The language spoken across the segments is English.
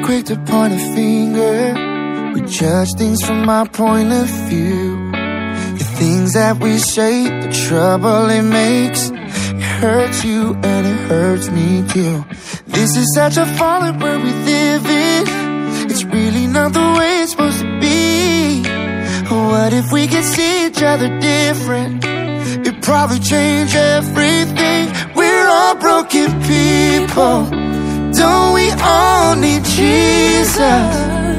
quick to point a finger. We judge things from our point of view. The things that we say, the trouble it makes, it hurts you and it hurts me too. This is such a fallen world we live in. It's really not the way it's supposed to be. What if we could see each other different? It'd probably change everything. We're all broken people. Don't we all need Jesus?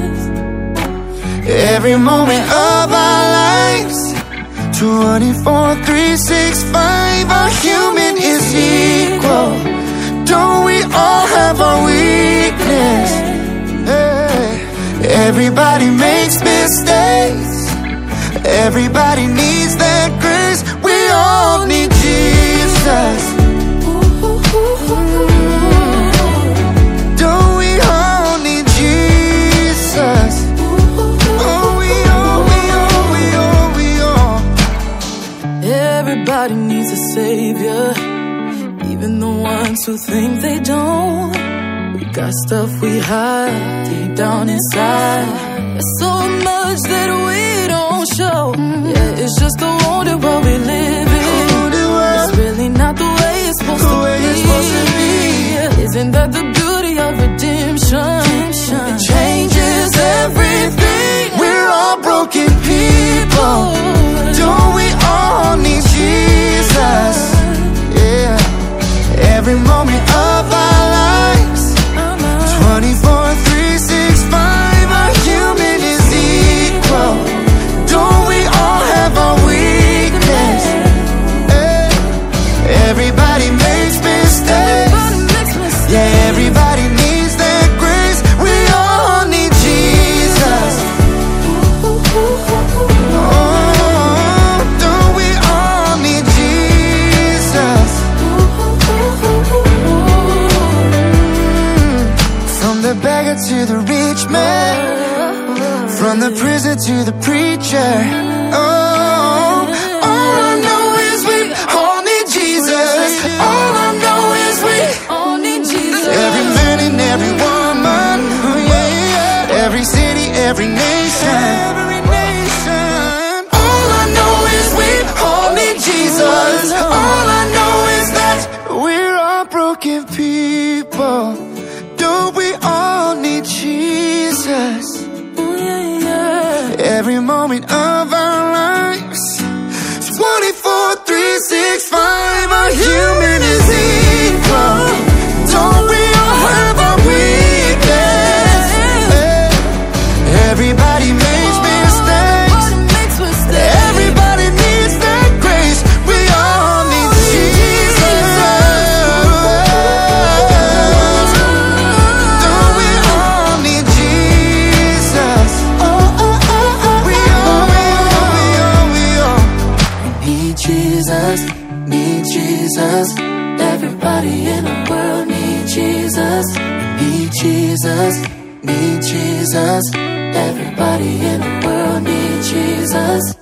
Every moment of our lives, 24, 3, 6, 5, our human is equal. Don't we all have our weakness? Hey. Everybody makes mistakes. Everybody needs that grace. We all need Jesus. Don't we all need Jesus? Oh, we all. Everybody needs a savior, even the ones who think they don't. We got stuff we hide deep down inside. There's so much that we don't show. Yeah, it's just the wounded world we live in. It's really not the way it's supposed to be. Isn't that the beauty of redemption? It changes everything. We're all broken people. Don't we all need Jesus? Yeah. Every moment of our lives, 24, 3, 6, 5, our human is equal. Don't we all have our weakness? Hey. Everybody makes mistakes. Yeah, everybody needs that grace. We all need Jesus. Oh, don't we all need Jesus? From the beggar to the rich man, from the prison to the preacher. Oh, all I know is we all need Jesus. All I know is we all need Jesus. Every man and every woman, oh yeah, every city, every nation. All I know is we all need Jesus. All I know is that we're all broken people. Don't we all need Jesus? Every moment of our lives, 24, 3, 6, 5, our human is equal. Don't we all have our weakness? Everybody makes mistakes. Everybody needs that grace. We all need Jesus. Don't we all need Jesus? We all. Need Jesus, need Jesus. Everybody in the world need Jesus. Need Jesus, need Jesus. Everybody in the world need Jesus.